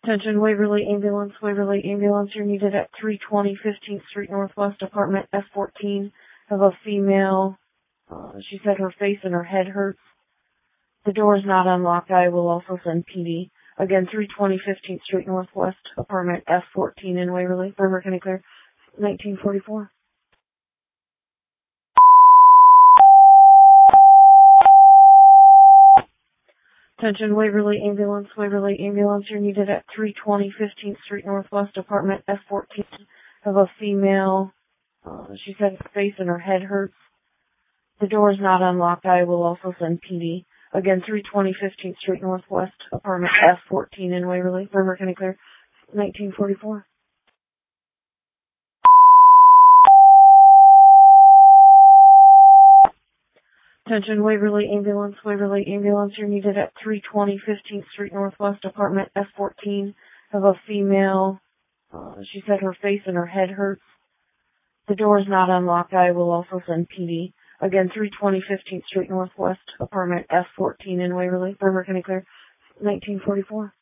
Attention Waverly Ambulance, you're needed at 320 15th Street Northwest, apartment F14. Have a female, she said her face and her head hurts. The door is not unlocked. I will also send PD. Again, 320 15th Street Northwest, apartment F14 in Waverly. River, can I clear? 1944. Attention Waverly Ambulance, you're needed at 320 15th Street Northwest, apartment F14. Have a female, she said her face and her head hurts. The door is not unlocked. I will also send PD. Again, 320 15th Street Northwest, apartment F14 in Waverly. River, can I clear? 1944. Attention Waverly Ambulance, you're needed at 320 15th Street Northwest, apartment F14. Have a female, she said her face and her head hurts. The door is not unlocked. I will also send PD. Again, 320 15th Street Northwest, apartment F14 in Waverly. River, can I clear? 1944.